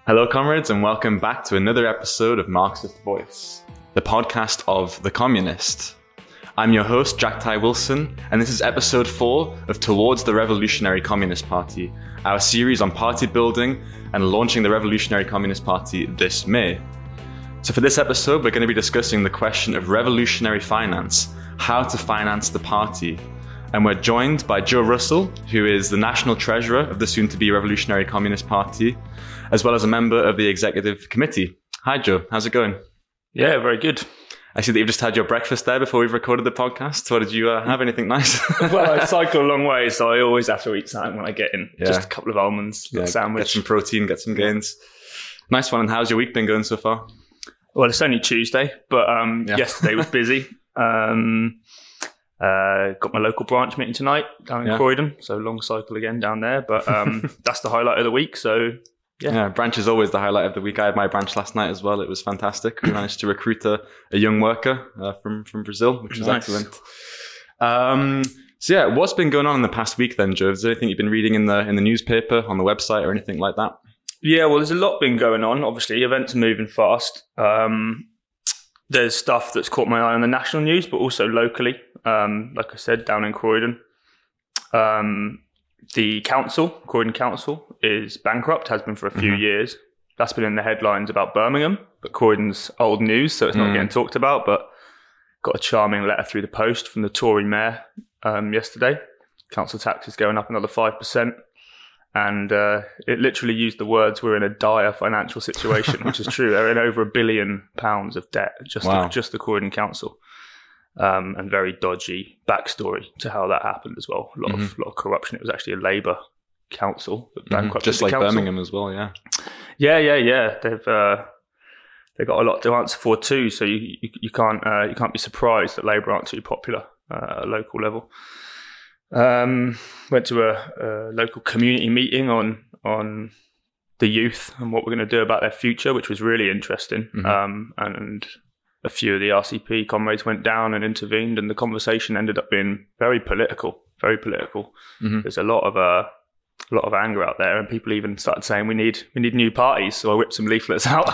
Hello, comrades, and welcome back to another episode of Marxist Voice, the podcast of The Communist. I'm your host, Jack Ty Wilson, and this is episode 4 of Towards the Revolutionary Communist Party, our series on party building and launching the Revolutionary Communist Party this May. So for this episode, we're going to be discussing the question of revolutionary finance, how to finance the party. And we're joined by Joe Russell, who is the National Treasurer of the soon-to-be Revolutionary Communist Party, as well as a member of the Executive Committee. Hi, Joe. How's it going? Yeah, very good. I see that you've just had your breakfast there before we've recorded the podcast. What did you have? Anything nice? Well, I cycle a long way, so I always have to eat something when I get in. Yeah. Just a couple of almonds, a sandwich. Get some protein, get some gains. Nice one. And how's your week been going so far? Well, it's only Tuesday, but yesterday was busy. Got my local branch meeting tonight down in Croydon, so long cycle again down there. But that's the highlight of the week, so yeah. Branch is always the highlight of the week. I had my branch last night as well. It was fantastic. We managed to recruit a young worker from Brazil, which was excellent. So yeah, what's been going on in the past week then, Joe? Is there anything you've been reading in the newspaper, on the website, or anything like that? Yeah, well, there's a lot been going on. Obviously, events are moving fast. There's stuff that's caught my eye on the national news, but also locally. Like I said, down in Croydon. The Croydon Council, is bankrupt, has been for a few years. That's been in the headlines about Birmingham, but Croydon's old news, so it's not getting talked about. But got a charming letter through the post from the Tory mayor yesterday. Council tax is going up another 5%. And it literally used the words, "We're in a dire financial situation," which is true. They're in over £1 billion of debt, just the Croydon Council. And very dodgy backstory to how that happened as well. A lot of corruption. It was actually a Labour council that bankrupted just like the council. Birmingham as well, yeah. Yeah. They've got a lot to answer for too. So you can't be surprised that Labour aren't too popular at a local level. Went to a local community meeting on the youth and what we're going to do about their future, which was really interesting. And a few of the RCP comrades went down and intervened, and the conversation ended up being very political. There's a lot of anger out there, and people even started saying we need new parties. So I whipped some leaflets out.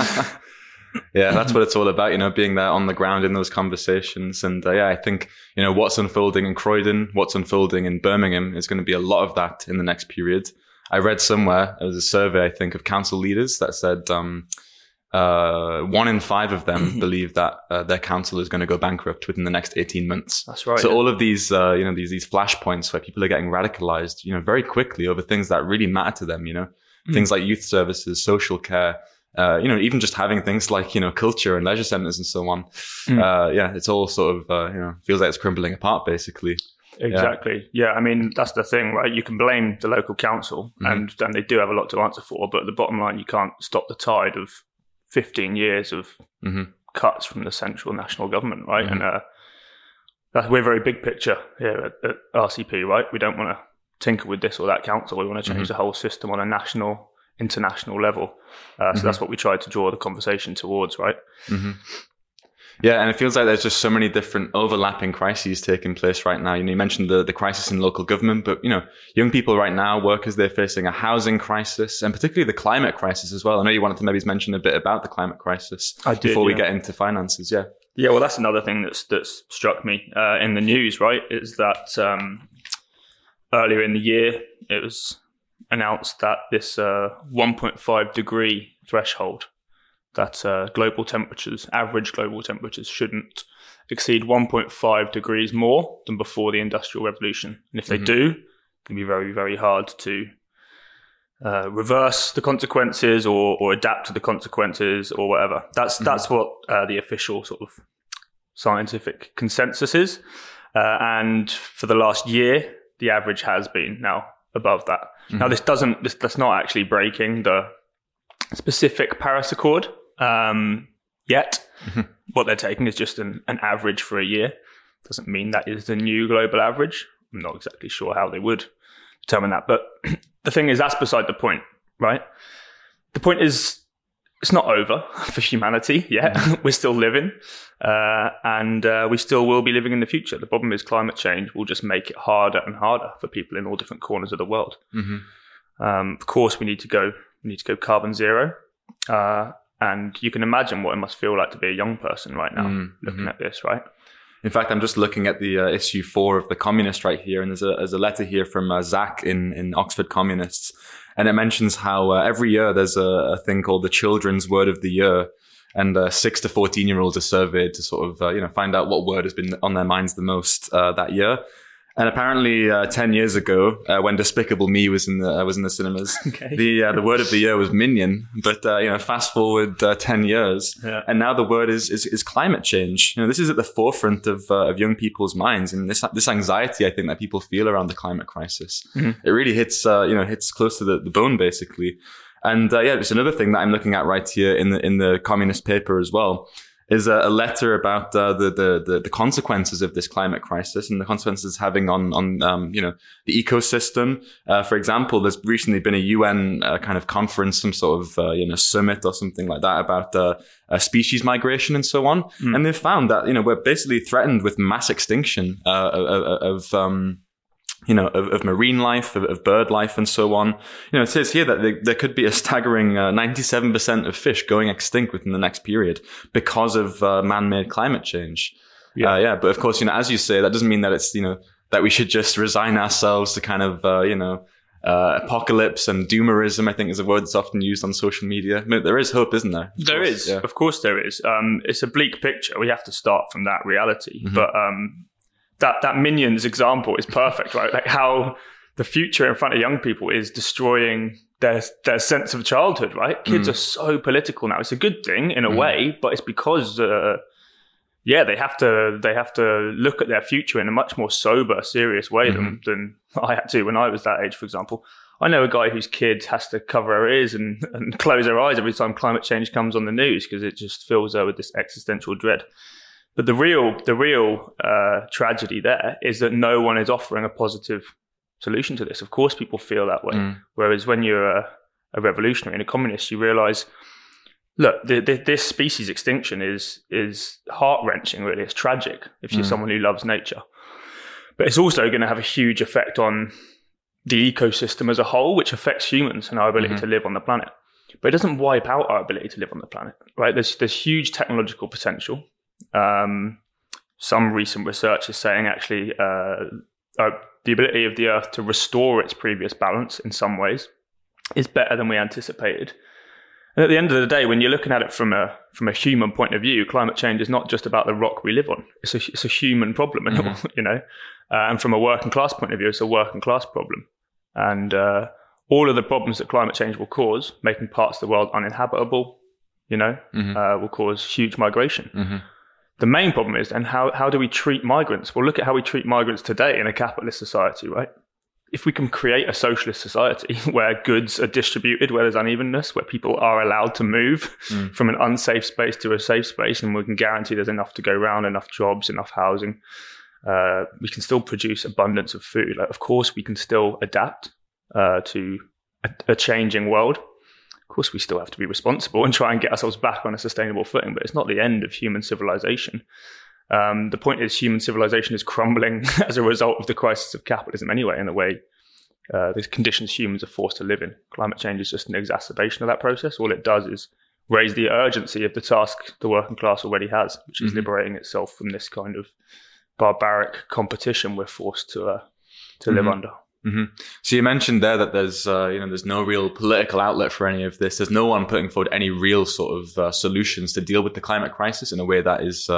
Yeah, that's what it's all about, being there on the ground in those conversations. And I think, what's unfolding in Croydon, what's unfolding in Birmingham is going to be a lot of that in the next period. I read somewhere, there was a survey, I think, of council leaders that said 1 in 5 of them believe that their council is going to go bankrupt within the next 18 months. That's right. So all of these, these flashpoints where people are getting radicalized, very quickly over things that really matter to them, things like youth services, social care, even just having things like, culture and leisure centers and so on. It's all sort of, feels like it's crumbling apart, basically. Exactly. Yeah. I mean, that's the thing, right? You can blame the local council and they do have a lot to answer for, but the bottom line, you can't stop the tide of 15 years of cuts from the central national government, right? And we're very big picture here at RCP, right? We don't want to tinker with this or that council. We want to change the whole system on a national, international level. So that's what we tried to draw the conversation towards, right? Yeah, and it feels like there's just so many different overlapping crises taking place right now. You mentioned the crisis in local government, but, young people right now, workers, they're facing a housing crisis and particularly the climate crisis as well. I know you wanted to maybe mention a bit about the climate crisis before we get into finances, Yeah, well, that's another thing that's struck me in the news, right, is that earlier in the year, it was announced that this 1.5 degree threshold, that average global temperatures shouldn't exceed 1.5 degrees more than before the Industrial Revolution. And if they do, it can be very, very hard to reverse the consequences or adapt to the consequences or whatever. That's what the official sort of scientific consensus is. And for the last year, the average has been now above that. Now, that's not actually breaking the specific Paris Accord yet. What they're taking is just an average for a year. Doesn't mean that is the new global average. I'm not exactly sure how they would determine that. But the thing is, that's beside the point, right? The point is, it's not over for humanity yet. We're still living, and we still will be living in the future. The problem is climate change will just make it harder and harder for people in all different corners of the world. Of course, we need to go We need to go carbon zero. And you can imagine what it must feel like to be a young person right now looking at this, right? In fact, I'm just looking at the issue 4 of The Communist right here, and there's a letter here from Zach in Oxford Communists, and it mentions how every year there's a thing called the Children's Word of the Year, and 6 to 14-year-olds are surveyed to sort of find out what word has been on their minds the most that year. And apparently, 10 years ago, when Despicable Me was in the cinemas, the word of the year was minion. But fast forward 10 years, and now the word is climate change. This is at the forefront of young people's minds, and this anxiety I think that people feel around the climate crisis. It really hits close to the bone, basically. And it's another thing that I'm looking at right here in the communist paper as well. Is a letter about the consequences of this climate crisis and the consequences having on the ecosystem. For example, there's recently been a UN kind of conference, some sort of summit or something like that about species migration and so on. And they've found that we're basically threatened with mass extinction of marine life, of bird life, and so on. It says here that there could be a staggering 97% of fish going extinct within the next period because of man-made climate change. But of course, as you say, that doesn't mean that it's that we should just resign ourselves to kind of apocalypse and doomerism. I think is a word that's often used on social media. There is hope, isn't there? There is, of course, there is. It's a bleak picture. We have to start from that reality, but. That Minions example is perfect, right? Like how the future in front of young people is destroying their sense of childhood, right? Kids are so political now. It's a good thing in a way, but it's because they have to look at their future in a much more sober, serious way than I had to when I was that age, for example. I know a guy whose kid has to cover her ears and close her eyes every time climate change comes on the news because it just fills her with this existential dread. But the real tragedy there is that no one is offering a positive solution to this. Of course, people feel that way. Whereas when you're a revolutionary and a communist, you realize, look, this species extinction is heart-wrenching, really. It's tragic if you're someone who loves nature. But it's also going to have a huge effect on the ecosystem as a whole, which affects humans and our ability to live on the planet. But it doesn't wipe out our ability to live on the planet, right? There's huge technological potential. Some recent research is saying actually the ability of the Earth to restore its previous balance in some ways is better than we anticipated. And at the end of the day, when you're looking at it from a human point of view, climate change is not just about the rock we live on. It's a human problem, and from a working class point of view, it's a working class problem. And all of the problems that climate change will cause, making parts of the world uninhabitable, will cause huge migration. The main problem is then how do we treat migrants? Well, look at how we treat migrants today in a capitalist society, right? If we can create a socialist society where goods are distributed, where there's unevenness, where people are allowed to move from an unsafe space to a safe space, and we can guarantee there's enough to go around, enough jobs, enough housing, we can still produce abundance of food. Like, of course, we can still adapt to a changing world. Of course, we still have to be responsible and try and get ourselves back on a sustainable footing, but it's not the end of human civilization. The point is human civilization is crumbling as a result of the crisis of capitalism anyway, in the way the conditions humans are forced to live in. Climate change is just an exacerbation of that process. All it does is raise the urgency of the task the working class already has, which is liberating itself from this kind of barbaric competition we're forced to live under. So you mentioned there that there's no real political outlet for any of this. There's no one putting forward any real sort of solutions to deal with the climate crisis in a way that is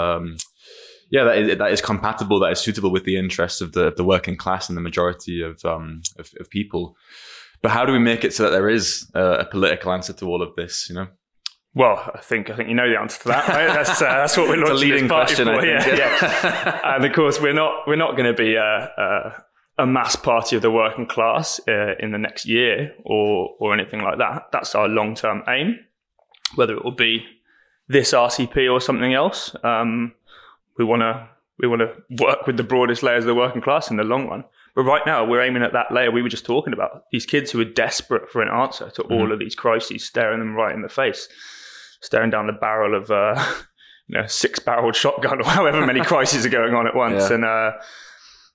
that is compatible, that is suitable with the interests of the working class and the majority of people. But how do we make it so that there is a political answer to all of this? Well, I think you know the answer to that, right? That's what we're launching. It's a leading question, I think. Yeah. And of course, we're not going to be a mass party of the working class in the next year or anything like that. That's our long-term aim. Whether it will be this RCP or something else, we want to work with the broadest layers of the working class in the long run. But right now, we're aiming at that layer we were just talking about. These kids who are desperate for an answer to all of these crises, staring them right in the face, staring down the barrel of 6-barreled shotgun or however many crises are going on at once. Yeah. And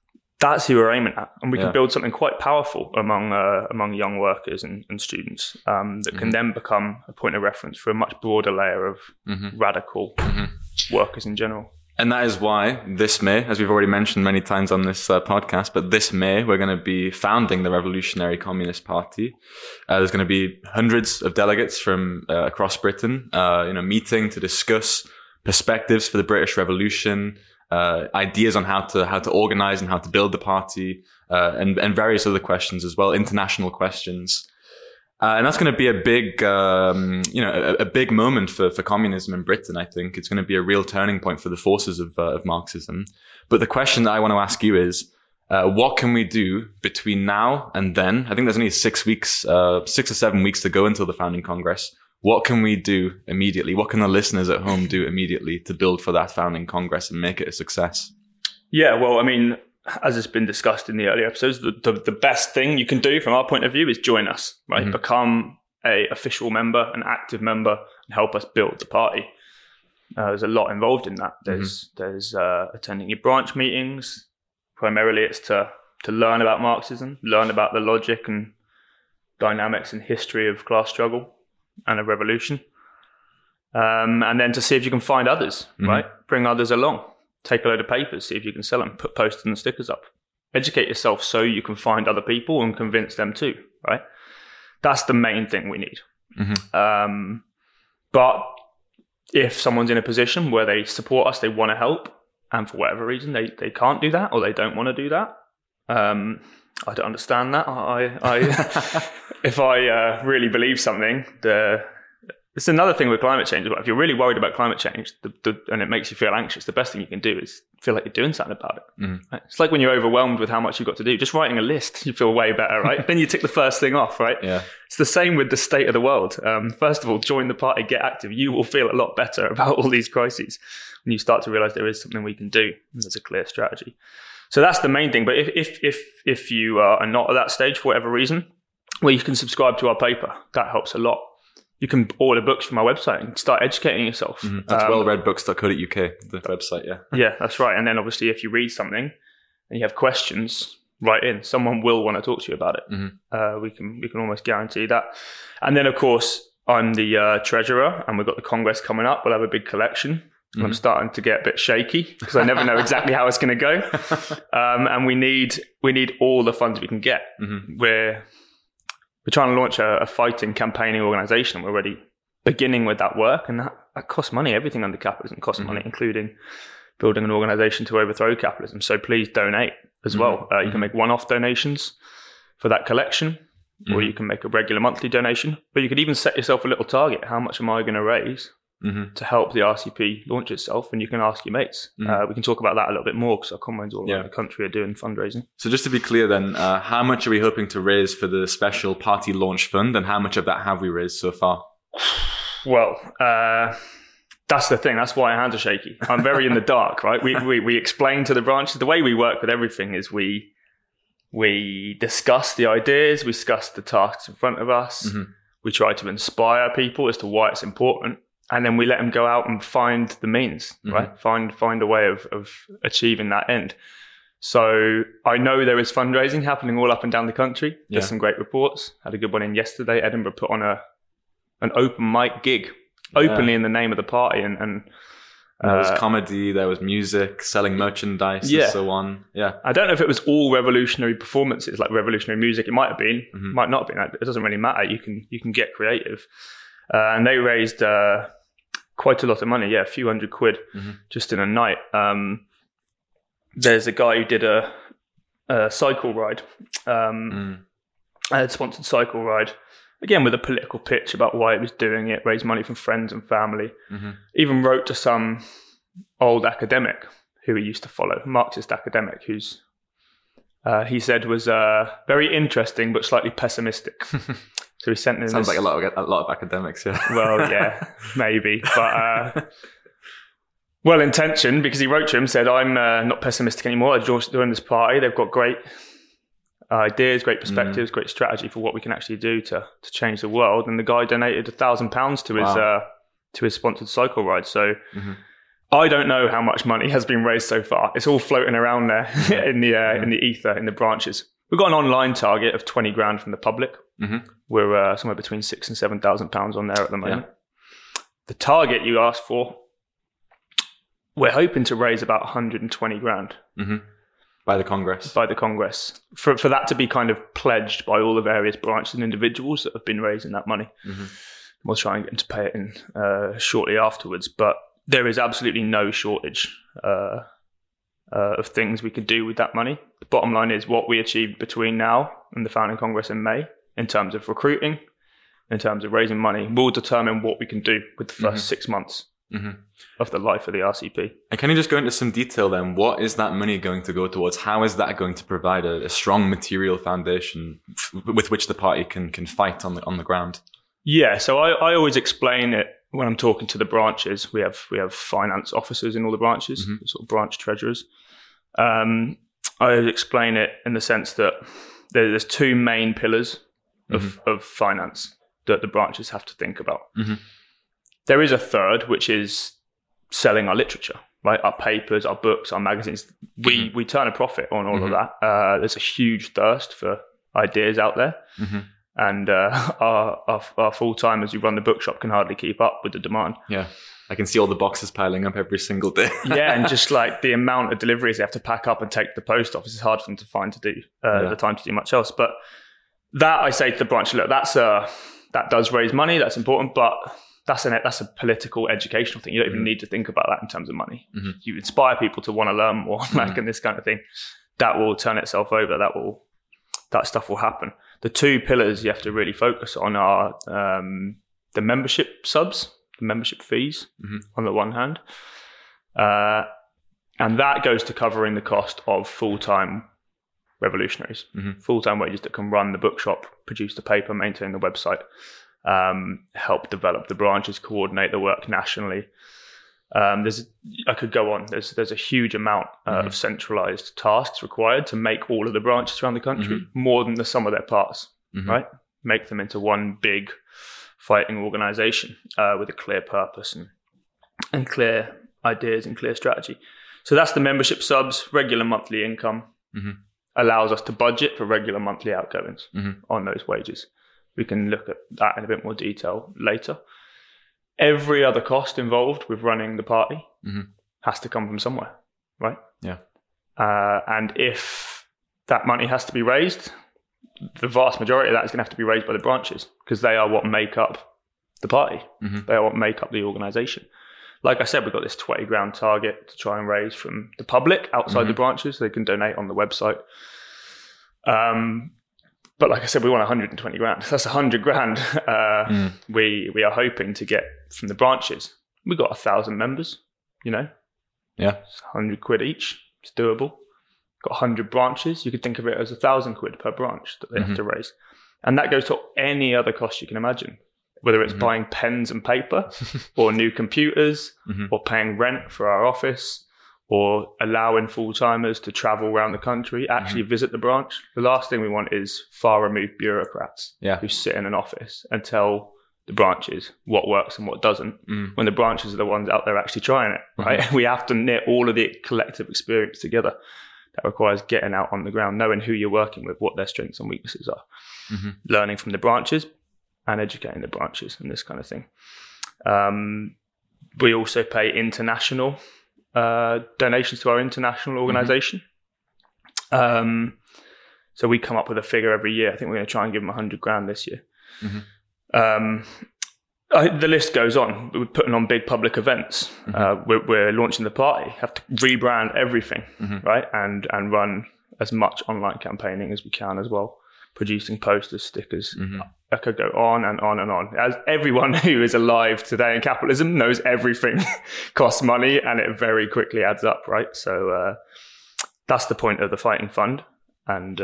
that's who we're aiming at, and we Yeah. can build something quite powerful among young workers and students that can then become a point of reference for a much broader layer of radical workers in general. And that is why this May, as we've already mentioned many times on this podcast, but this May we're going to be founding the Revolutionary Communist Party. There's going to be hundreds of delegates from across Britain, meeting to discuss perspectives for the British Revolution, ideas on how to organize and how to build the party, and various other questions as well, international questions. And that's going to be a big, a big moment for communism in Britain. I think it's going to be a real turning point for the forces of Marxism. But the question that I want to ask you is, what can we do between now and then? I think there's only 6 or 7 weeks to go until the founding Congress. What can we do immediately? What can the listeners at home do immediately to build for that founding Congress and make it a success? Yeah, well, I mean, as has been discussed in the earlier episodes, the best thing you can do from our point of view is join us, right? Become a official member, an active member, and help us build the party. There's a lot involved in that. There's attending your branch meetings. Primarily, it's to learn about Marxism, learn about the logic and dynamics and history of class struggle and a revolution. And then to see if you can find others, right? Bring others along. Take a load of papers, see if you can sell them, put posters and stickers up. Educate yourself so you can find other people and convince them too, right? That's the main thing we need. But if someone's in a position where they support us, they want to help, and for whatever reason they can't do that or they don't want to do that, I don't understand that. If I really believe something, it's another thing with climate change. If you're really worried about climate change and it makes you feel anxious, the best thing you can do is feel like you're doing something about it. Right? It's like when you're overwhelmed with how much you've got to do. Just writing a list, you feel way better, right? Then you tick the first thing off, right? Yeah. It's the same with the state of the world. First of all, join the party, get active. You will feel a lot better about all these crises when you start to realize there is something we can do. There's a clear strategy. So that's the main thing. But if you are not at that stage for whatever reason, well, you can subscribe to our paper. That helps a lot. You can order books from our website and start educating yourself. That's wellreadbooks.co.uk, the website, yeah. Yeah, that's right. And then obviously if you read something and you have questions, write in. Someone will want to talk to you about it. We can almost guarantee that. And then, of course, I'm the treasurer and we've got the Congress coming up. We'll have a big collection. I'm starting to get a bit shaky because I never know exactly how it's going to go. And we need all the funds we can get. We're trying to launch a fighting campaigning organisation. We're already beginning with that work, and that costs money. Everything under capitalism costs money, including building an organisation to overthrow capitalism. So please donate as well. You can make one-off donations for that collection, or you can make a regular monthly donation. But you could even set yourself a little target. How much am I going to raise to help the RCP launch itself? And you can ask your mates. We can talk about that a little bit more because our comrades all around the country are doing fundraising. So just to be clear then, how much are we hoping to raise for the special party launch fund, and how much of that have we raised so far? Well, that's the thing. That's why our hands are shaky. I'm very in the dark, right? We explain to the branches. The way we work with everything is we discuss the ideas, we discuss the tasks in front of us. We try to inspire people as to why it's important. And then we let them go out and find the means, right? Find a way of achieving that end. So I know there is fundraising happening all up and down the country. There's some great reports. Had a good one in yesterday. Edinburgh put on an open mic gig openly in the name of the party. And there was comedy, there was music, selling merchandise and so on. Yeah. I don't know if it was all revolutionary performances, like revolutionary music. It might have been, might not have been. It doesn't really matter. You can get creative. And they raised quite a lot of money, a few £100 just in a night. There's a guy who did a cycle ride, a sponsored cycle ride, again with a political pitch about why he was doing it, raised money from friends and family, even wrote to some old academic who he used to follow, Marxist academic, who's he said was very interesting but slightly pessimistic. So he sent in Sounds like a lot of academics, yeah. Well, yeah, maybe. But well-intentioned, because he wrote to him, said, I'm not pessimistic anymore. I joined this party. They've got great ideas, great perspectives, great strategy for what we can actually do to change the world. And the guy donated £1,000 to his sponsored cycle ride. So I don't know how much money has been raised so far. It's all floating around there in the ether, in the branches. We've got an online target of 20 grand from the public. Mm-hmm. We're somewhere between £6,000 and £7,000 on there at the moment. Yeah. The target you asked for, we're hoping to raise about 120 grand. Mm-hmm. By the Congress. By the Congress. For that to be kind of pledged by all the various branches and individuals that have been raising that money. Mm-hmm. We'll try and get them to pay it in shortly afterwards. But there is absolutely no shortage of things we could do with that money. The bottom line is what we achieved between now and the founding Congress in May in terms of recruiting, in terms of raising money, will determine what we can do with the first 6 months of the life of the RCP. And can you just go into some detail then? What is that money going to go towards? How is that going to provide a strong material foundation with which the party can fight on the ground? Yeah, so I always explain it when I'm talking to the branches. We have finance officers in all the branches, sort of branch treasurers. I explain it in the sense that there's two main pillars of finance that the branches have to think about. Mm-hmm. There is a third, which is selling our literature, right? Our papers, our books, our magazines. We turn a profit on all of that. There's a huge thirst for ideas out there. Mm-hmm. And our full-timers who run the bookshop can hardly keep up with the demand. Yeah, I can see all the boxes piling up every single day. Yeah, and just like the amount of deliveries they have to pack up and take to the post office is hard for them to find to do the time to do much else. But that I say to the branch, look, that does raise money, that's important, but that's a political educational thing. You don't even need to think about that in terms of money. Mm-hmm. You inspire people to want to learn more, and this kind of thing. That will turn itself over. That stuff will happen. The two pillars you have to really focus on are the membership subs, the membership fees on the one hand. And that goes to covering the cost of full-time revolutionaries, full-time wages that can run the bookshop, produce the paper, maintain the website, help develop the branches, coordinate the work nationally. I could go on. There's a huge amount of centralized tasks required to make all of the branches around the country, more than the sum of their parts, right? Make them into one big fighting organization with a clear purpose and clear ideas and clear strategy. So that's the membership subs. Regular monthly income allows us to budget for regular monthly outgoings on those wages. We can look at that in a bit more detail later. Every other cost involved with running the party has to come from somewhere, right? Yeah. And if that money has to be raised, the vast majority of that is going to have to be raised by the branches because they are what make up the party. They are what make up the organisation. Like I said, we've got this 20 grand target to try and raise from the public outside the branches. They can donate on the website. But like I said, we want 120 grand. That's 100 grand we are hoping to get from the branches. We've got 1,000 members, Yeah. It's 100 quid each. It's doable. Got 100 branches. You could think of it as 1,000 quid per branch that they have to raise. And that goes to any other cost you can imagine, whether it's buying pens and paper or new computers or paying rent for our office, or allowing full-timers to travel around the country, actually visit the branch. The last thing we want is far-removed bureaucrats who sit in an office and tell the branches what works and what doesn't, when the branches are the ones out there actually trying it, right? We have to knit all of the collective experience together. That requires getting out on the ground, knowing who you're working with, what their strengths and weaknesses are, learning from the branches and educating the branches and this kind of thing. We also pay international donations to our international organisation. So we come up with a figure every year. I think we're going to try and give them 100 grand this year. The list goes on. We're putting on big public events. We're launching the party. Have to rebrand everything, right? And run as much online campaigning as we can as well. Producing posters, stickers. I could go on and on and on. As everyone who is alive today in capitalism knows, everything costs money and it very quickly adds up, right? So that's the point of the Fighting Fund. And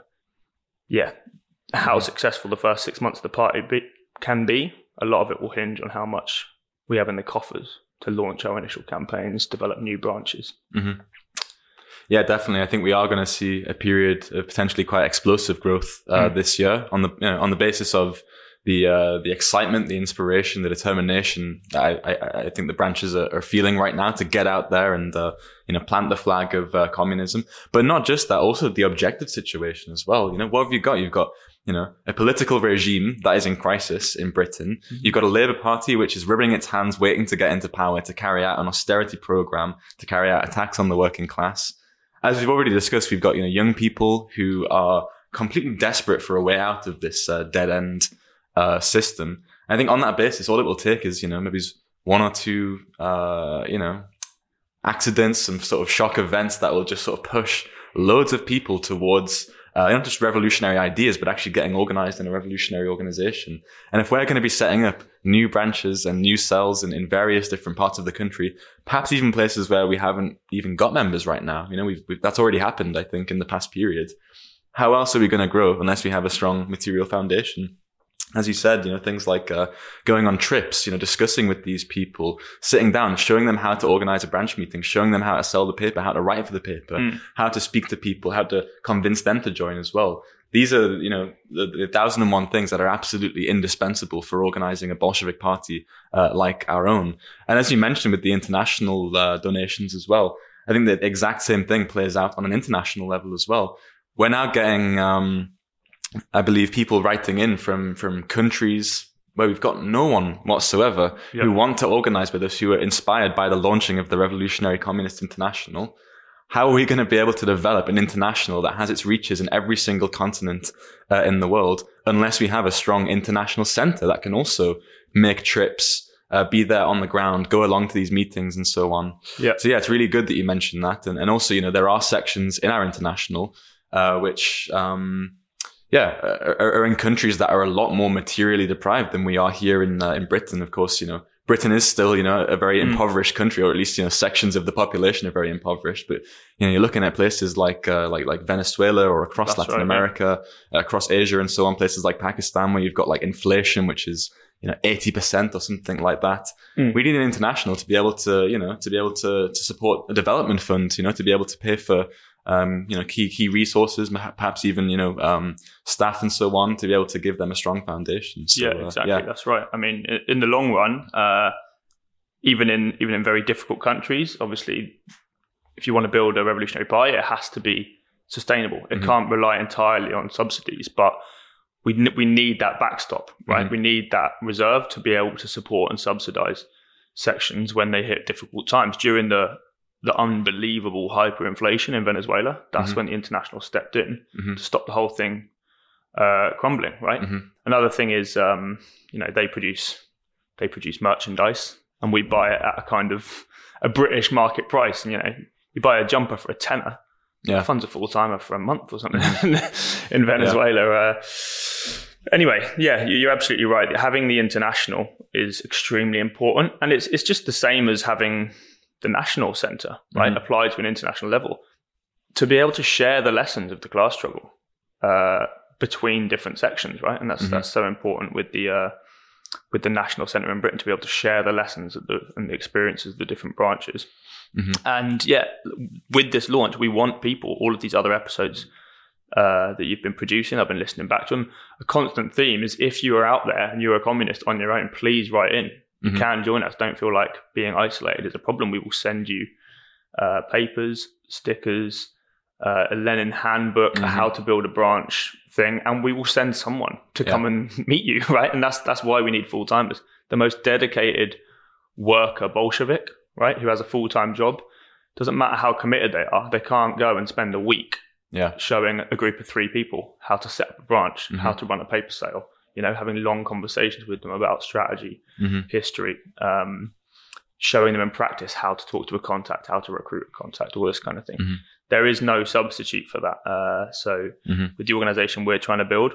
how successful the first 6 months of the party can be, a lot of it will hinge on how much we have in the coffers to launch our initial campaigns, develop new branches. Yeah, definitely. I think we are going to see a period of potentially quite explosive growth this year on the basis of the excitement, the inspiration, the determination that I think the branches are feeling right now to get out there and plant the flag of communism. But not just that, also the objective situation as well. What have you got? You've got a political regime that is in crisis in Britain. Mm-hmm. You've got a Labour Party which is rubbing its hands, waiting to get into power, to carry out an austerity program, to carry out attacks on the working class. As we've already discussed, we've got young people who are completely desperate for a way out of this dead end system. And I think on that basis, all it will take is maybe one or two accidents, some sort of shock events that will just sort of push loads of people towards not just revolutionary ideas, but actually getting organized in a revolutionary organization. And if we're going to be setting up new branches and new cells in various different parts of the country, perhaps even places where we haven't even got members right now, that's already happened, I think, in the past period. How else are we going to grow unless we have a strong material foundation? As you said, things like going on trips, discussing with these people, sitting down, showing them how to organize a branch meeting, showing them how to sell the paper, how to write for the paper, how to speak to people, how to convince them to join as well. These are, the 1,001 things that are absolutely indispensable for organizing a Bolshevik party like our own. And as you mentioned with the international donations as well, I think the exact same thing plays out on an international level as well. We're now getting I believe people writing in from countries where we've got no one whatsoever who want to organize with us, who are inspired by the launching of the Revolutionary Communist International. How are we going to be able to develop an international that has its reaches in every single continent in the world unless we have a strong international center that can also make trips, be there on the ground, go along to these meetings and so on. Yeah. So it's really good that you mentioned that. And also, there are sections in our international which are in countries that are a lot more materially deprived than we are here in Britain. Of course, Britain is still, a very impoverished country, or at least, sections of the population are very impoverished. But, you're looking at places like Venezuela or across Latin America, across Asia and so on, places like Pakistan where you've got like inflation, which is, 80% or something like that. We need an international to be able to support a development fund, to be able to pay for key resources, perhaps even, staff and so on, to be able to give them a strong foundation. So, exactly. That's right. I mean, in the long run, even in very difficult countries, obviously, if you want to build a revolutionary party, it has to be sustainable. It can't rely entirely on subsidies, but we need that backstop, right? We need that reserve to be able to support and subsidize sections when they hit difficult times. During the unbelievable hyperinflation in Venezuela, that's when the international stepped in to stop the whole thing crumbling, right? Another thing is, they produce merchandise and we buy it at a kind of a British market price. And, you buy a jumper for $10. Yeah. Funds a full-timer for a month or something in Venezuela. Anyway, you're absolutely right. Having the international is extremely important. And it's just the same as having the national center, right, applied to an international level, to be able to share the lessons of the class struggle between different sections, right? And that's so important with the national center in Britain, to be able to share the lessons and the experiences of the different branches. And with this launch, we want people, all of these other episodes that you've been producing, I've been listening back to them. A constant theme is, if you are out there and you're a communist on your own, please write in. You can join us. Don't feel like being isolated is a problem. We will send you papers, stickers, a Lenin handbook, a how to build a branch thing, and we will send someone to come and meet you, right? And that's why we need full-timers. The most dedicated worker Bolshevik, right, who has a full-time job, doesn't matter how committed they are, they can't go and spend a week showing a group of 3 people how to set up a branch, how to run a paper sale, having long conversations with them about strategy, history, showing them in practice how to talk to a contact, how to recruit a contact, all this kind of thing. There is no substitute for that. So with the organization we're trying to build,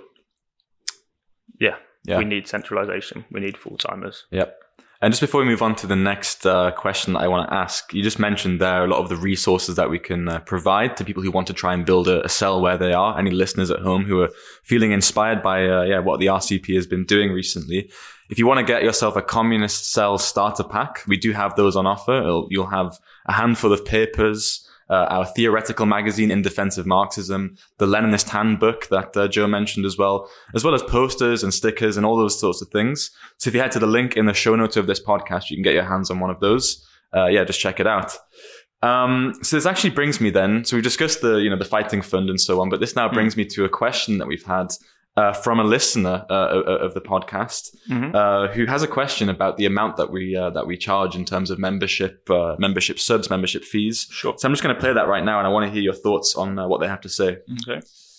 we need centralization. We need full-timers. Yep. And just before we move on to the next question that I want to ask, you just mentioned there a lot of the resources that we can provide to people who want to try and build a cell where they are. Any listeners at home who are feeling inspired by what the RCP has been doing recently. If you want to get yourself a communist cell starter pack, we do have those on offer. You'll have a handful of papers, our theoretical magazine, In Defense of Marxism, the Leninist Handbook that Joe mentioned as well as posters and stickers and all those sorts of things. So if you head to the link in the show notes of this podcast, you can get your hands on one of those. Just check it out. So this actually brings me then, so we've discussed the Fighting Fund and so on, but this now brings me to a question that we've had from a listener of the podcast, who has a question about the amount that we charge in terms of membership subs, membership fees. Sure. So I'm just going to play that right now, and I want to hear your thoughts on what they have to say. Okay.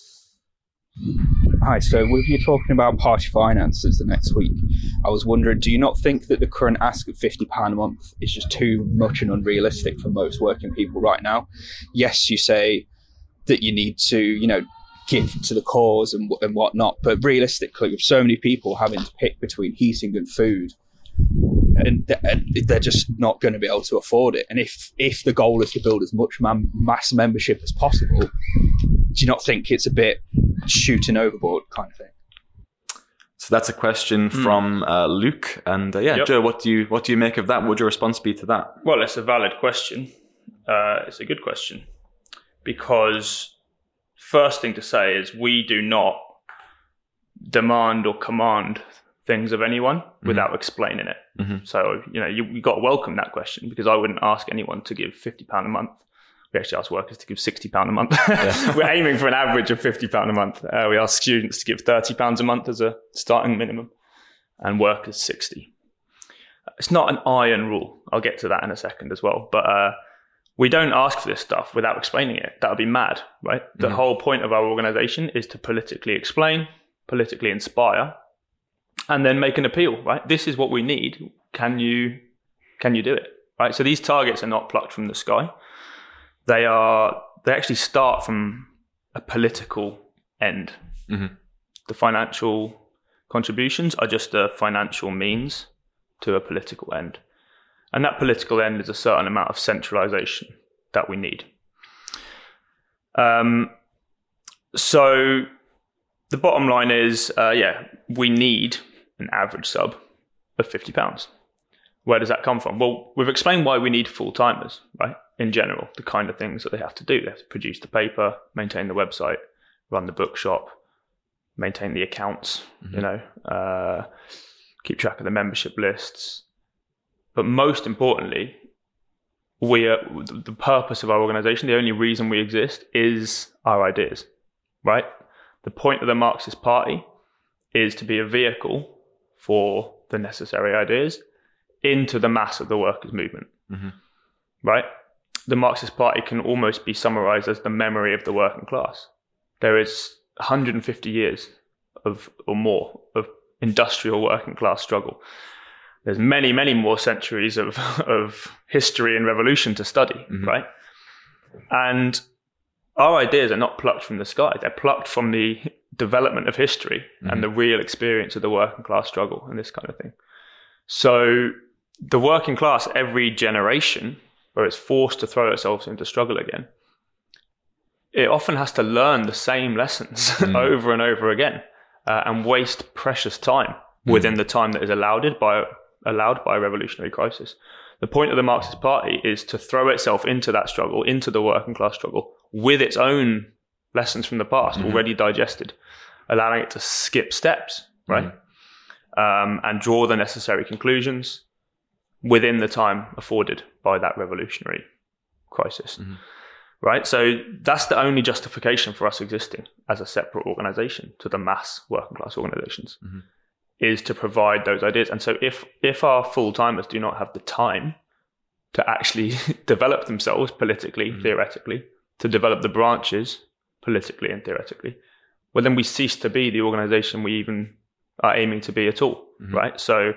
Hi, so with you talking about party finances the next week, I was wondering, do you not think that the current ask of £50 a month is just too much and unrealistic for most working people right now? Yes, you say that you need to, give to the cause and whatnot, but realistically, with so many people having to pick between heating and food, and they're just not going to be able to afford it. And if the goal is to build as much mass membership as possible, do you not think it's a bit shooting overboard kind of thing? So that's a question from Luke, and Joe, what do you make of that? What would your response be to that? Well, it's a valid question. It's a good question, because first thing to say is we do not demand or command things of anyone without explaining it. So you got to welcome that question, because I wouldn't ask anyone to give £50 a month. We actually ask workers to give £60 a month. Yeah. We're aiming for an average of £50 a month. We ask students to give £30 a month as a starting minimum, and workers £60. It's not an iron rule. I'll get to that in a second as well. But we don't ask for this stuff without explaining it. That would be mad, right? The whole point of our organisation is to politically explain, politically inspire, and then make an appeal, right? This is what we need. Can you do it, right? So these targets are not plucked from the sky. They actually start from a political end. The financial contributions are just a financial means to a political end. And that political end is a certain amount of centralization that we need. So the bottom line is, we need an average sub of £50. Where does that come from? Well, we've explained why we need full-timers, right? In general, the kind of things that they have to do. They have to produce the paper, maintain the website, run the bookshop, maintain the accounts, keep track of the membership lists. But most importantly, the purpose of our organization, the only reason we exist is our ideas, right? The point of the Marxist Party is to be a vehicle for the necessary ideas into the mass of the workers' movement, right? The Marxist Party can almost be summarized as the memory of the working class. There is 150 years or more of industrial working class struggle. There's many, many more centuries of history and revolution to study, right? And our ideas are not plucked from the sky. They're plucked from the development of history and the real experience of the working class struggle and this kind of thing. So the working class, every generation, where it's forced to throw itself into struggle again, it often has to learn the same lessons over and over again and waste precious time within the time that is allowed by a revolutionary crisis. The point of the Marxist Party is to throw itself into that struggle, into the working class struggle, with its own lessons from the past already digested, allowing it to skip steps, right? And draw the necessary conclusions within the time afforded by that revolutionary crisis, right? So that's the only justification for us existing as a separate organization to the mass working class organizations, is to provide those ideas. And so if our full-timers do not have the time to actually develop themselves politically, theoretically, to develop the branches politically and theoretically, well, then we cease to be the organization we even are aiming to be at all, right? So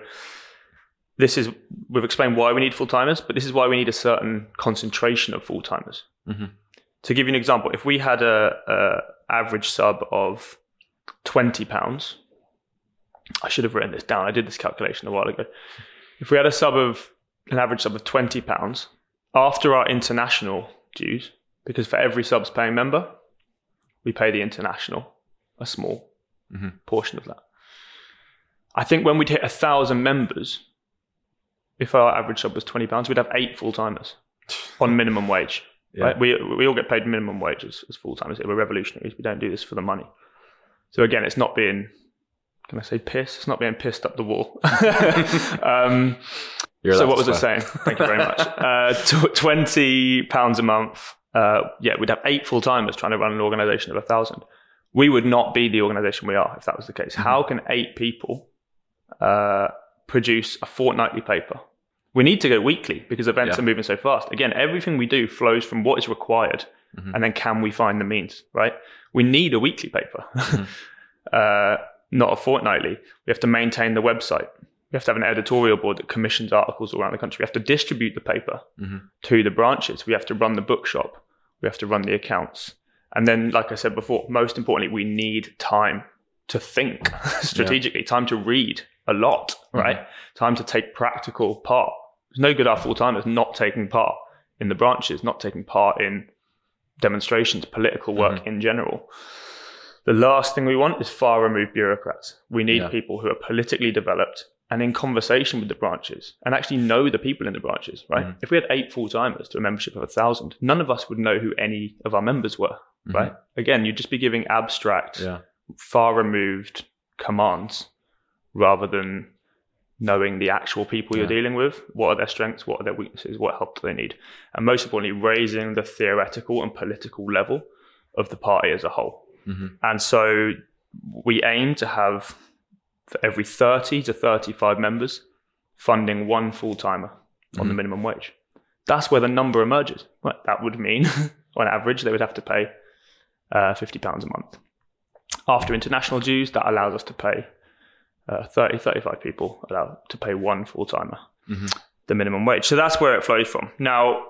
we've explained why we need full-timers, but this is why we need a certain concentration of full-timers. To give you an example, if we had a average sub of £20, I should have written this down. I did this calculation a while ago. If we had an average sub of £20, after our international dues, because for every subs paying member, we pay the international a small portion of that. I think when we'd hit 1,000 members, if our average sub was £20, we'd have 8 full-timers on minimum wage. Yeah. Right? We all get paid minimum wage as full-timers. We're revolutionaries. We don't do this for the money. So again, it's not being, can I say piss? It's not being pissed up the wall. So what was I saying? Thank you very much. £20 a month. We'd have 8 full-timers trying to run an organisation of 1,000. We would not be the organisation we are if that was the case. How can 8 people produce a fortnightly paper? We need to go weekly because events are moving so fast. Again, everything we do flows from what is required, and then can we find the means, right? We need a weekly paper, not a fortnightly. We have to maintain the website. We have to have an editorial board that commissions articles all around the country. We have to distribute the paper to the branches. We have to run the bookshop. We have to run the accounts. And then, like I said before, most importantly, we need time to think strategically, time to read a lot, right? Time to take practical part. There's no good our full-timers not taking part in the branches, not taking part in demonstrations, political work in general. The last thing we want is far removed bureaucrats. We need people who are politically developed and in conversation with the branches and actually know the people in the branches, right? If we had 8 full-timers to a membership of 1,000, none of us would know who any of our members were, right? Again, you'd just be giving abstract, far removed commands rather than knowing the actual people you're dealing with. What are their strengths? What are their weaknesses? What help do they need? And most importantly, raising the theoretical and political level of the party as a whole. And so we aim to have, for every 30 to 35 members, funding 1 full-timer on the minimum wage. That's where the number emerges. Right? That would mean, on average, they would have to pay £50 a month. After international dues, that allows us to pay 35 people allowed to pay 1 full-timer the minimum wage. So that's where it flows from. Now,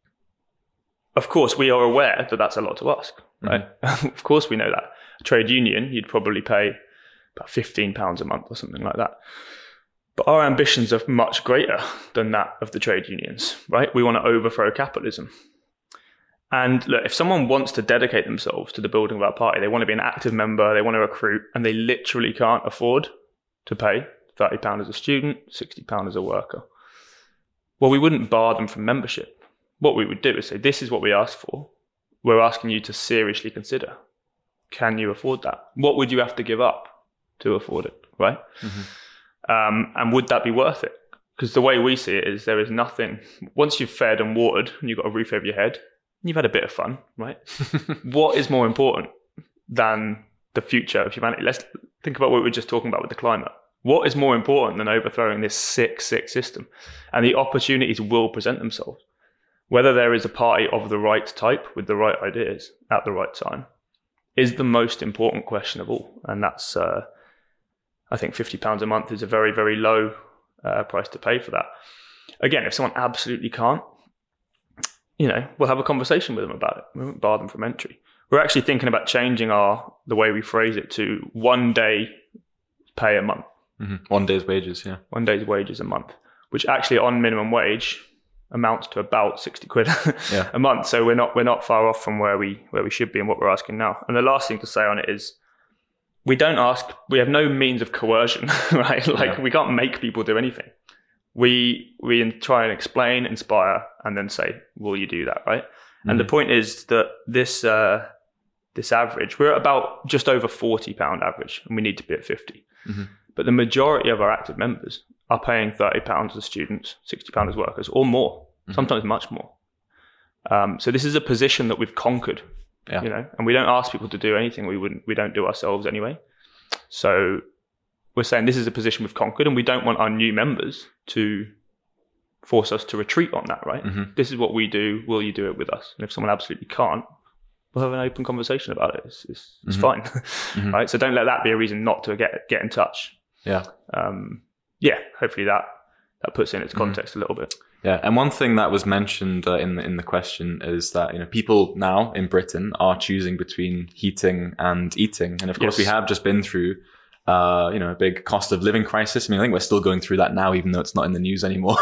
of course, we are aware that that's a lot to ask, right? Of course, we know that. A trade union, you'd probably pay about £15 a month or something like that. But our ambitions are much greater than that of the trade unions, right? We want to overthrow capitalism. And look, if someone wants to dedicate themselves to the building of our party, they want to be an active member, they want to recruit, and they literally can't afford to pay £30 as a student, £60 as a worker. Well, we wouldn't bar them from membership. What we would do is say, this is what we asked for. We're asking you to seriously consider. Can you afford that? What would you have to give up to afford it, right? And would that be worth it? Because the way we see it is there is nothing, once you've fed and watered and you've got a roof over your head, and you've had a bit of fun, right? What is more important than the future of humanity? Let's think about what we were just talking about with the climate. What is more important than overthrowing this sick system? And the opportunities will present themselves. Whether there is a party of the right type with the right ideas at the right time is the most important question of all. And that's, I think £50 a month is a very, very low price to pay for that. Again, if someone absolutely can't, we'll have a conversation with them about it. We won't bar them from entry. We're actually thinking about changing the way we phrase it to 1 day pay a month. 1 day's wages, 1 day's wages a month, which actually on minimum wage amounts to about 60 quid a month. So we're not far off from where we should be and what we're asking now. And the last thing to say on it is we have no means of coercion, right? We can't make people do anything. We try and explain, inspire, and then say, will you do that, right? And the point is that this average, we're at about just over £40 average, and we need to be at 50. But the majority of our active members are paying £30 as students, £60 as workers, or more, sometimes much more. So this is a position that we've conquered, and we don't ask people to do anything we don't do ourselves anyway. So we're saying this is a position we've conquered, and we don't want our new members to force us to retreat on that, right? This is what we do. Will you do it with us? And if someone absolutely can't, we'll have an open conversation about it. It's fine, right? So don't let that be a reason not to get in touch. Hopefully that puts in its context a little bit. Yeah, and one thing that was mentioned in the question is that people now in Britain are choosing between heating and eting, and of course we have just been through a big cost of living crisis. I mean, I think we're still going through that now, even though it's not in the news anymore.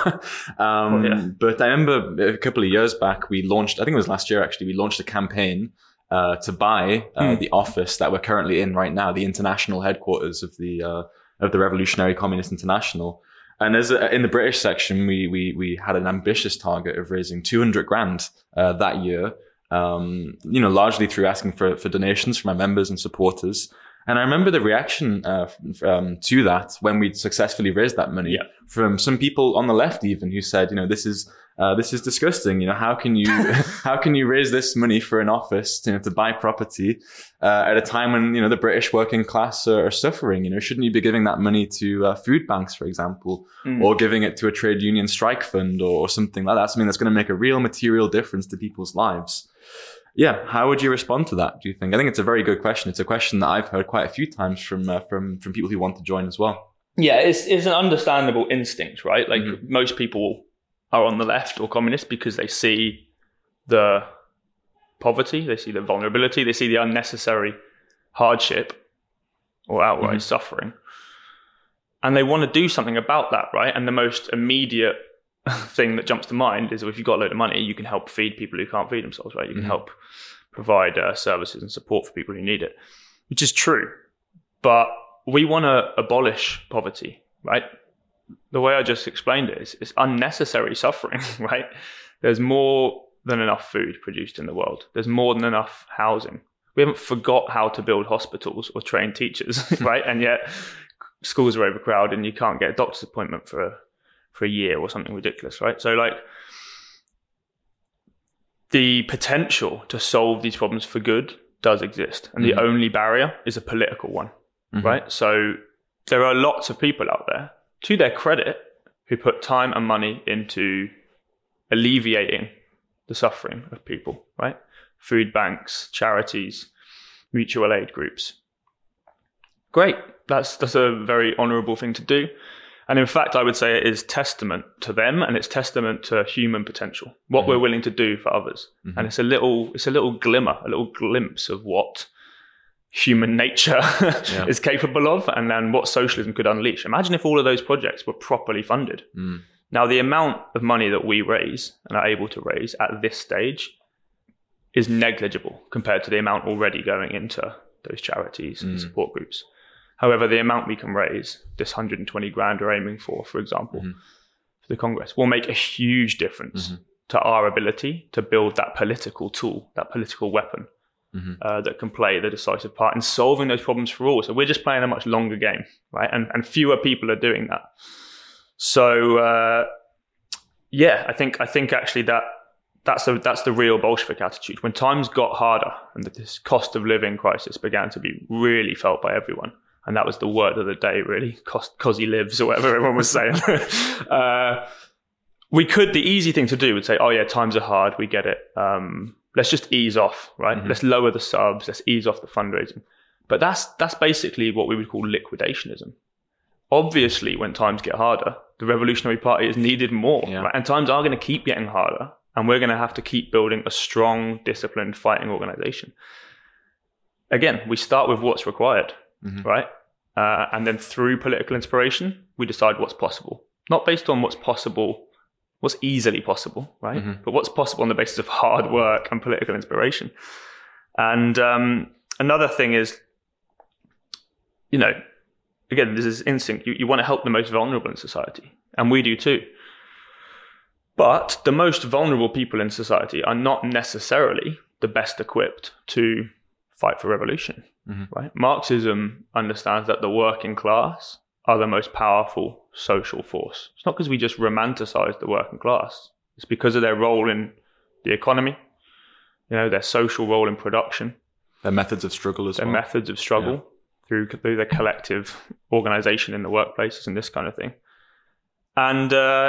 But I remember a couple of years back, we launched, I think it was last year actually, we launched a campaign to buy the office that we're currently in right now, the international headquarters of the Revolutionary Communist International. And in the British section, we had an ambitious target of raising 200 grand that year, largely through asking for donations from our members and supporters. And I remember the reaction to that when we successfully raised that money from some people on the left, even, who said, this is disgusting. How can you raise this money for an office, to buy property at a time when the British working class are suffering? Shouldn't you be giving that money to food banks, for example, or giving it to a trade union strike fund or something like that? Something that's going to make a real material difference to people's lives. Yeah, how would you respond to that, do you think? I think it's a very good question. It's a question that I've heard quite a few times from people who want to join as well. Yeah, it's an understandable instinct, right? Like most people are on the left or communist because they see the poverty, they see the vulnerability, they see the unnecessary hardship or outright suffering. And they want to do something about that, right? And the most immediate thing that jumps to mind is, if you've got a load of money, you can help feed people who can't feed themselves, right? You can help provide services and support for people who need it, which is true. But we want to abolish poverty, right? The way I just explained it is it's unnecessary suffering, right? There's more than enough food produced in the world. There's more than enough housing. We haven't forgot how to build hospitals or train teachers, right? And yet schools are overcrowded and you can't get a doctor's appointment for a year or something ridiculous, right? So the potential to solve these problems for good does exist. And the only barrier is a political one, right? So there are lots of people out there, to their credit, who put time and money into alleviating the suffering of people, right? Food banks, charities, mutual aid groups. Great. That's a very honourable thing to do. And in fact, I would say it is testament to them, and it's testament to human potential, what we're willing to do for others. And it's a little glimmer, a little glimpse of what human nature is capable of, and then what socialism could unleash. Imagine if all of those projects were properly funded. Now, the amount of money that we raise and are able to raise at this stage is negligible compared to the amount already going into those charities and support groups. However, the amount we can raise, this 120 grand we're aiming for example, for the Congress, will make a huge difference to our ability to build that political tool, that political weapon that can play the decisive part in solving those problems for all. So we're just playing a much longer game, right? And fewer people are doing that. So I think actually that's the real Bolshevik attitude. When times got harder and this cost of living crisis began to be really felt by everyone, and that was the word of the day, really, cosy lives or whatever everyone was saying. The easy thing to do would say, oh yeah, times are hard, we get it. Let's just ease off, right? Let's lower the subs, let's ease off the fundraising. But that's basically what we would call liquidationism. Obviously, when times get harder, the Revolutionary Party is needed more, right? And times are going to keep getting harder, and we're going to have to keep building a strong, disciplined fighting organization. Again, we start with what's required, right? And then through political inspiration, we decide what's possible. Not based on what's possible, what's easily possible, right? But what's possible on the basis of hard work and political inspiration. And another thing is, again, this is instinct. You want to help the most vulnerable in society. And we do too. But the most vulnerable people in society are not necessarily the best equipped to fight for revolution, right? Marxism understands that the working class are the most powerful social force. It's not because we just romanticize the working class. It's because of their role in the economy, their social role in production. Their methods of struggle as well. Their methods of struggle through their collective organization in the workplaces and this kind of thing. And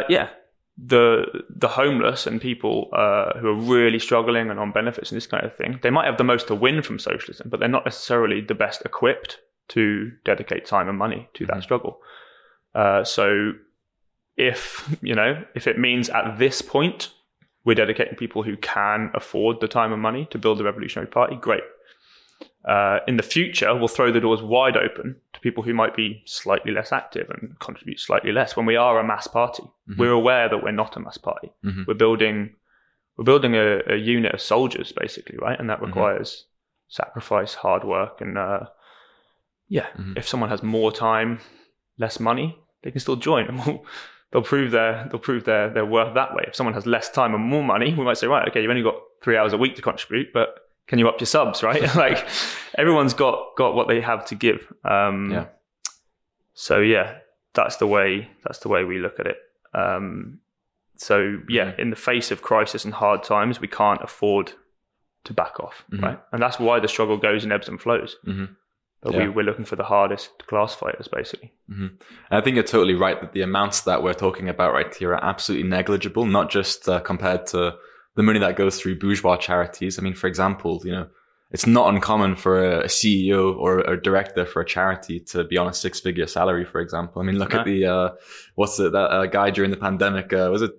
the homeless and people who are really struggling and on benefits and this kind of thing, they might have the most to win from socialism, but they're not necessarily the best equipped to dedicate time and money to that struggle. So if it means at this point we're dedicating people who can afford the time and money to build the Revolutionary Party, great. In the future, we'll throw the doors wide open to people who might be slightly less active and contribute slightly less. When we are a mass party, we're aware that we're not a mass party. We're building a unit of soldiers, basically, right? And that requires sacrifice, hard work, and if someone has more time, less money, they can still join, and they'll prove their worth that way. If someone has less time and more money, we might say, right, okay, you've only got 3 hours a week to contribute, but can you up your subs, right? Like, everyone's got what they have to give. So yeah, that's the way we look at it. So yeah, in the face of crisis and hard times, we can't afford to back off, right? And that's why the struggle goes in ebbs and flows. But we're looking for the hardest class fighters, basically. I think you're totally right that the amounts that we're talking about right here are absolutely negligible, not just compared to the money that goes through bourgeois charities. I mean, for example, it's not uncommon for a CEO or a director for a charity to be on a 6-figure salary, for example. I mean, look at the, that guy during the pandemic,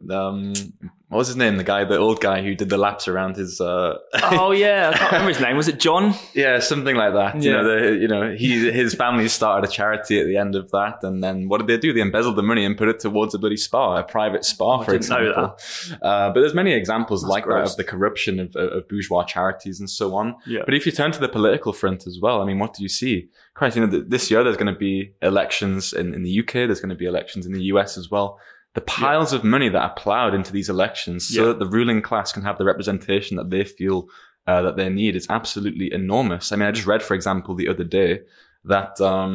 what was his name? The old guy who did the laps around his, oh yeah, I can't remember his name. Was it John? Yeah, something like that. Yeah. His family started a charity at the end of that. And then what did they do? They embezzled the money and put it towards a bloody spa, a private spa, for example. Know that. But there's many examples That's like gross. that of the corruption of bourgeois charities and so on. Yeah. But if you turn to the political front as well, I mean, what do you see? Christ, this year there's going to be elections in the UK. There's going to be elections in the US as well. The piles of money that are plowed into these elections so that the ruling class can have the representation that they feel that they need is absolutely enormous. I mean, I just read, for example, the other day that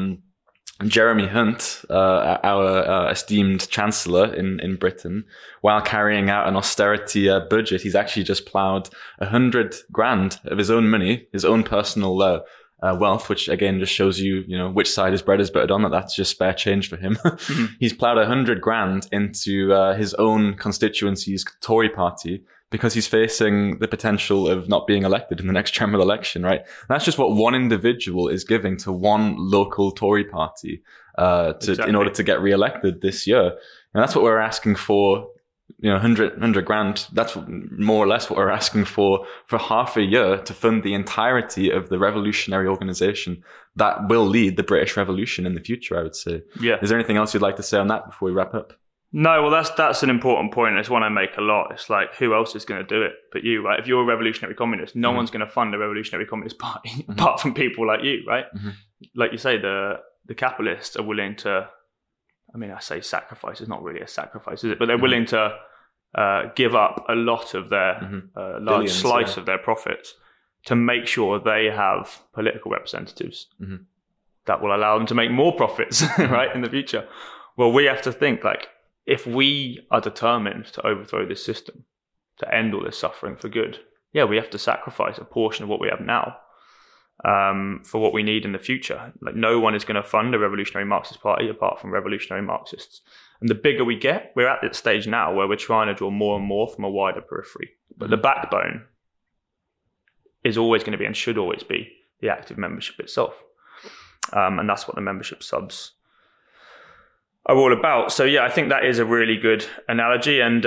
Jeremy Hunt, our esteemed chancellor in Britain, while carrying out an austerity budget, he's actually just plowed 100 grand of his own money, his own personal wealth, which again just shows you, which side his bread is buttered on, that's just spare change for him. He's plowed 100 grand into his own constituency's Tory party because he's facing the potential of not being elected in the next general election, right? That's just what one individual is giving to one local Tory party in order to get re-elected this year. And that's what we're asking for. 100 grand, that's more or less what we're asking for half a year to fund the entirety of the revolutionary organization that will lead the British Revolution in the future, I would say. Yeah. Is there anything else you'd like to say on that before we wrap up? No, well, that's an important point. It's one I make a lot. It's like, who else is going to do it but you, right? If you're a revolutionary communist, no one's going to fund a revolutionary communist party apart from people like you, right? Like you say, the capitalists are willing to, I mean, I say sacrifice, it's not really a sacrifice, is it? But they're willing to give up a lot of their large slice of their profits to make sure they have political representatives that will allow them to make more profits, right, in the future. Well, we have to think, like, if we are determined to overthrow this system, to end all this suffering for good, we have to sacrifice a portion of what we have now for what we need in the future. Like, no one is going to fund a revolutionary Marxist party apart from revolutionary Marxists. And the bigger we get, we're at that stage now where we're trying to draw more and more from a wider periphery. But the backbone is always going to be, and should always be, the active membership itself. And that's what the membership subs are all about. So I think that is a really good analogy. And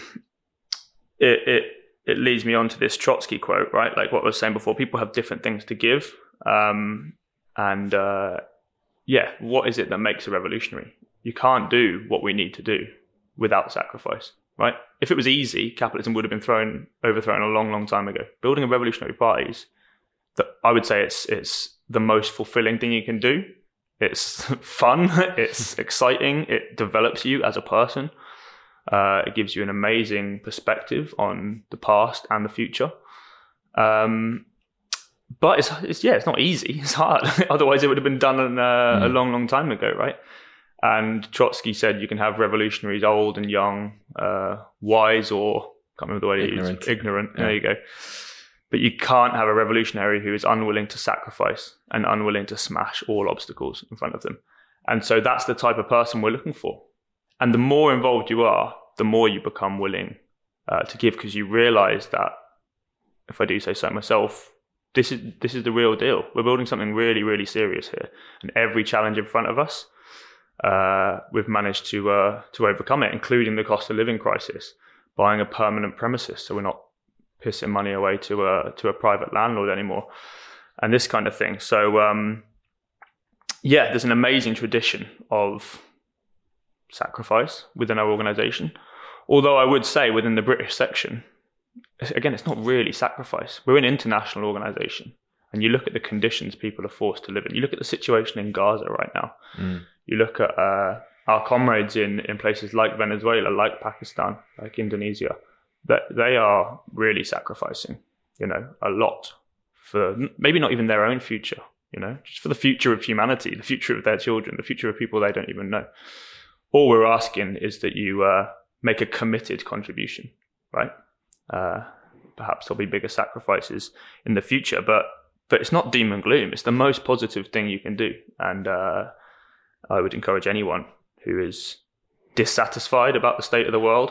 it leads me on to this Trotsky quote, right? Like what I was saying before, people have different things to give. What is it that makes a revolutionary? You can't do what we need to do without sacrifice, right? If it was easy, capitalism would have been overthrown a long, long time ago. Building a revolutionary party is, I would say, it's the most fulfilling thing you can do. It's fun, it's exciting, it develops you as a person. It gives you an amazing perspective on the past and the future. But it's not easy. It's hard. Otherwise, it would have been done a long, long time ago, right? And Trotsky said you can have revolutionaries old and young, wise or, can't remember the word he used, ignorant. Yeah. There you go. But you can't have a revolutionary who is unwilling to sacrifice and unwilling to smash all obstacles in front of them. And so that's the type of person we're looking for. And the more involved you are, the more you become willing to give, because you realize that, if I do say so myself, this is the real deal. We're building something really, really serious here. And every challenge in front of us, we've managed to overcome it, including the cost of living crisis, buying a permanent premises so we're not pissing money away to a private landlord anymore, and this kind of thing. So there's an amazing tradition of sacrifice within our organization. Although I would say within the British section, again, it's not really sacrifice. We're an international organization, and you look at the conditions people are forced to live in. You look at the situation in Gaza right now. You look at our comrades in places like Venezuela, like Pakistan, like Indonesia, that they are really sacrificing, a lot for maybe not even their own future, just for the future of humanity, the future of their children, the future of people they don't even know. All we're asking is that you make a committed contribution, right? Perhaps there'll be bigger sacrifices in the future, but it's not doom and gloom. It's the most positive thing you can do. And I would encourage anyone who is dissatisfied about the state of the world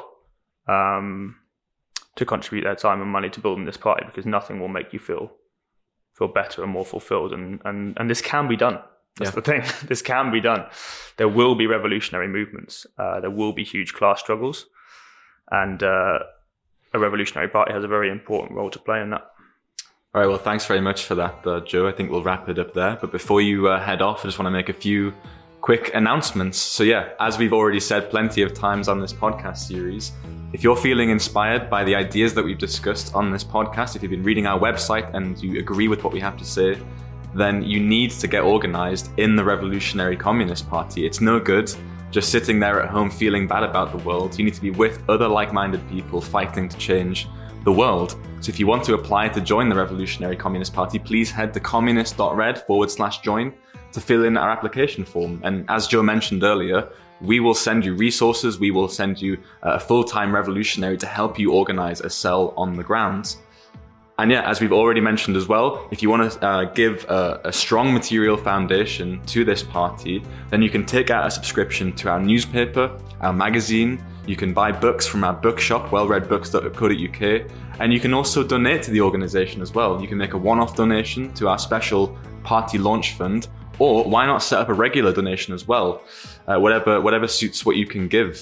to contribute their time and money to building this party, because nothing will make you feel better and more fulfilled. And this can be done. That's the thing. This can be done. There will be revolutionary movements. There will be huge class struggles. And a revolutionary party has a very important role to play in that. All right, well, thanks very much for that, Joe. I think we'll wrap it up there. But before you head off, I just want to make a few quick announcements. So yeah, as we've already said plenty of times on this podcast series, if you're feeling inspired by the ideas that we've discussed on this podcast, if you've been reading our website and you agree with what we have to say, then you need to get organized in the Revolutionary Communist Party. It's no good just sitting there at home feeling bad about the world. You need to be with other like-minded people fighting to change the world. So if you want to apply to join the Revolutionary Communist Party, please head to communist.red/join to fill in our application form. And as Joe mentioned earlier, we will send you resources. We will send you a full-time revolutionary to help you organize a cell on the ground. And yeah, as we've already mentioned as well, if you want to give a strong material foundation to this party, then you can take out a subscription to our newspaper, our magazine. You can buy books from our bookshop, wellreadbooks.co.uk, and you can also donate to the organization as well. You can make a one-off donation to our special party launch fund, or why not set up a regular donation as well? Whatever suits what you can give.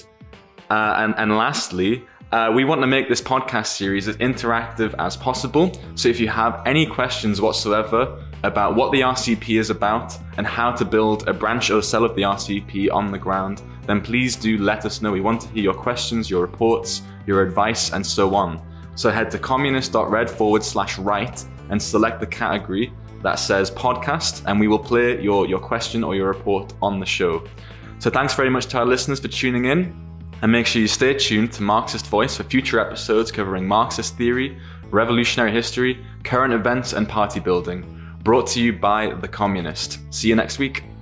And lastly, we want to make this podcast series as interactive as possible. So if you have any questions whatsoever about what the RCP is about and how to build a branch or cell of the RCP on the ground, then please do let us know. We want to hear your questions, your reports, your advice, and so on. So head to communist.red/write and select the category that says podcast, and we will play your question or your report on the show. So thanks very much to our listeners for tuning in. And make sure you stay tuned to Marxist Voice for future episodes covering Marxist theory, revolutionary history, current events, and party building. Brought to you by The Communist. See you next week.